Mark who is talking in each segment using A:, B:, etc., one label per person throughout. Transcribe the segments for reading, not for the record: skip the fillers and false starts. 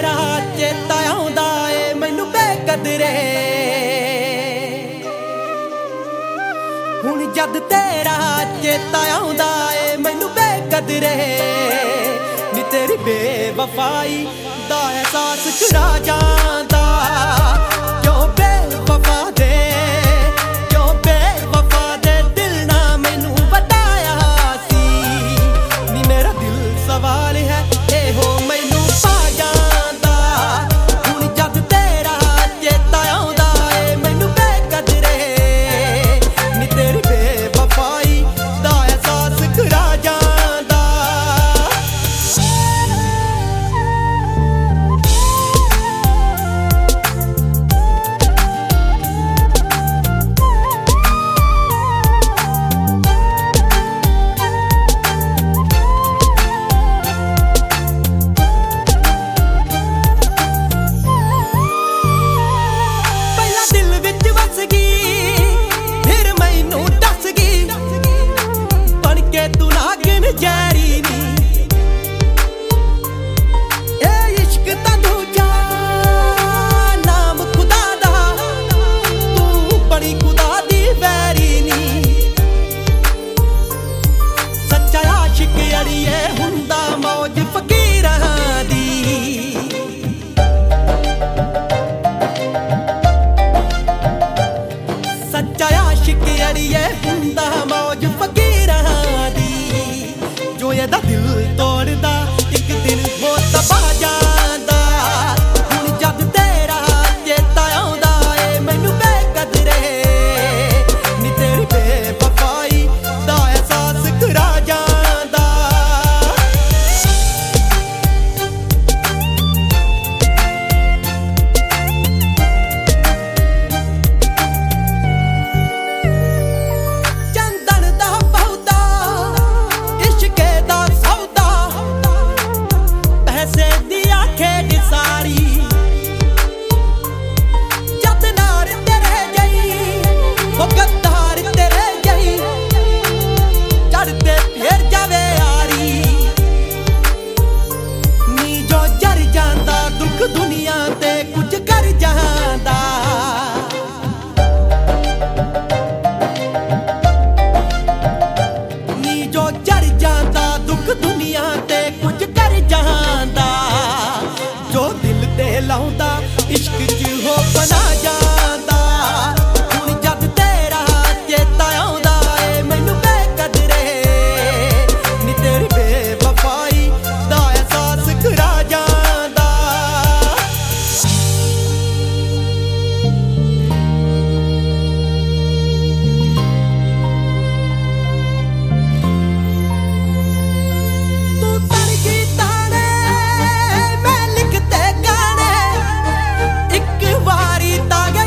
A: ਤੇਰਾ ਚੇਤਾ ਆਉਂਦਾ ਏ ਮੈਨੂੰ ਬੇਕਦਰੇ। ਹੁਣ ਜਦ ਤੇਰਾ ਚੇਤਾ ਆਉਂਦਾ ਏ ਮੈਨੂੰ ਬੇਕਦਰੇ, ਨੀ ਤੇਰੀ ਬੇਵਫਾਈ ਦਾ ਅਹਿਸਾਸ ਕਰਾ ਜਾਂਦਾ। ਕਿਉਂ ਬੇਵਫਾ ਦੇ, ਕਿਉਂ ਬੇਵਫਾ ਦੇ ਦਿਲ ਨਾ ਮੈਨੂੰ ਬਤਾਇਆ ਸੀ। ਨੀ ਮੇਰਾ ਦਿਲ ਸਵਾਲ ਹੈ ਇਹੋ ਮੈਨੂੰ ਪਾ ਜਾਂਦਾ। ਹੁਣ ਜਦ ਤੇਰਾ ਚੇਤਾ ਆਉਂਦਾ ਏ ਮੈਨੂੰ ਬੇਕਦਰੇ, ਨੀ ਤੇਰੀ ਬੇਵਫਾਈ ਦਾ ਅਹਿਸਾਸ ਕਰਾ ਜਾਂਦਾ। ਤੂੰ ਨਾਗਿਨ ਜੈਰੀ ਨੀ ਇਹ ਇਸ਼ਕ ਤਾਂ ਦੂਜਾ ਨਾਮ ਖੁਦਾ ਦਾ, ਤੂੰ ਬੜੀ ਖੁਦਾ ਦੀ ਵੈਰੀ ਨੀ। ਸੱਚਾ ਆਸ਼ਿਕ ਅੜੀਏ ਹੁੰਦਾ ਮੌਜ ਫਕੀਰਾਂ ਦੀ। ਸੱਚਾ ਆਸ਼ਿਕ ਅੜੀਏ ਹੁੰਦਾ ਮੌਜ ਫਕੀਰਾਂ ਦੀ। ਜੋ ਇਹਦਾ ਦਿਲ ਤੋੜਦਾ ਇੱਕ ਦਿਨ ਉਹ ਤਬਾਹ ਜਾਂਦਾ। ਹੁਣ ਜਦ ਤੇਰਾ ਚੇਤਾ ਆਉਂਦਾ ਏ ਮੈਨੂੰ ਬੇਕਦਰੇ, ਨੀ ਤੇਰੀ ਬੇਵਫਾਈ ਦਾ ਅਹਿਸਾਸ ਕਰਾ ਜਾਂਦਾ। ਚੰਦਨ ਦਾ ਬਹੁਤਾ ਇਸ਼ਕੇ ਦਾ ਸੌਦਾ, ਪੈਸੇ ਦੀ ਖੇਡ ਸਾਰੀ। ਜਦ ਨਾਰ ਤੇਰੇ ਗਈ ਉਹ ਗੱਦਾਰ ਤੇਰੇ ਗਈ, ਚੜ੍ਹਦੇ ਫੇਰ ਜਾਵੇ ਯਾਰੀ। ਨੀ ਜੋ ਜਰ ਜਾਂਦਾ ਦੁੱਖ ਦੁਨੀਆ ਤੇ ਕੁਝ ਕਰ ਜਾਂਦਾ। ਨੀ ਜੋ ਜਰ ਜਾਂਦਾ ਦੁੱਖ ਦੁਨੀਆ ਤੇ ਕੁਝ ਕਰ ਜਾਂਦਾ। ਜੋ ਦਿਲ ਤੇ ਲਾਉਂਦਾ ਇਸ਼ਕ ਚ ਹੋ ਬਣਾ ਜਾਂਦਾ। ਹੁਣ ਜਦ ਤੇਰਾ ਚੇਤਾ ਆਉਂਦਾ ਏ ਮੈਨੂੰ ਬੇਕਦਰੇ, ਨੀ ਤੇਰੀ ਬੇਵਫਾਈ ਦਾ ਅਹਿਸਾਸ ਕਰਾ ਜਾਂਦਾ। ਤੂੰ ਤੜਕੀ ਤਾਣੇ ਮੈਂ ਲਿਖਤੇ ਗਾਣੇ, ਇੱਕ ਵਾਰੀ ਤਾਂ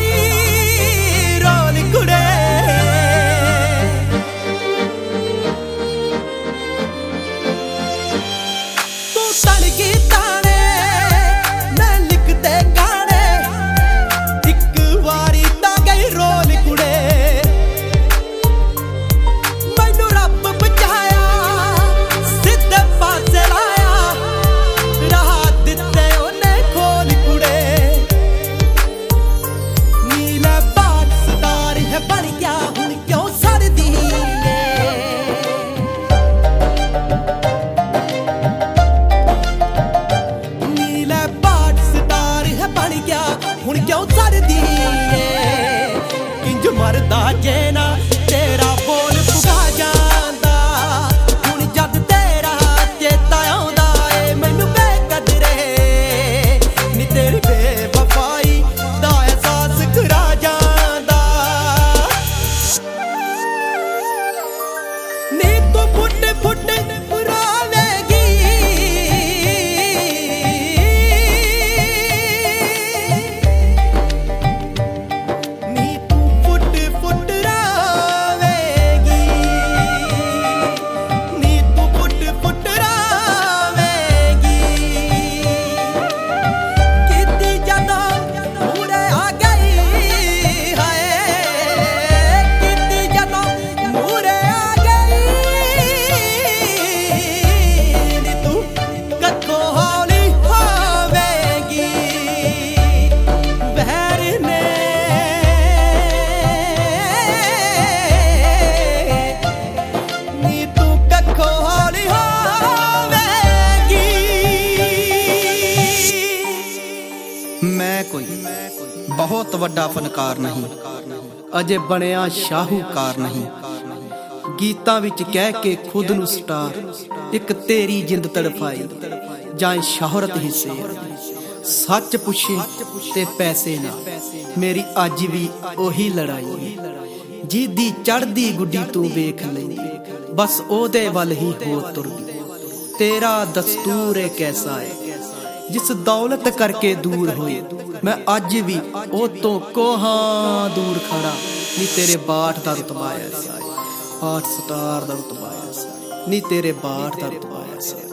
A: मैं कोई बहुत वड्डा फनकार नहीं, अजे बनिया शाहूकार नहीं। गीतां विच कह के खुद नूं स्टार, एक तेरी जिंद तड़फाई जाए शोहरत हिस्से। सच पुछे ते पैसे ना, मेरी अज भी ओही लड़ाई। जिदी चढ़दी गुड्डी तू वेख ले, बस ओदे वल ही हो तुर गई। तेरा दस्तूर है कैसा है, जिस दौलत करके दूर होए। मैं अज भी ओ तो कोहां दूर खड़ा, नी तेरे बाट दा रुतबा ऐसा, 8 स्टार दा रुतबा ऐसा, नी तेरे बाट दा रुतबा ऐसा।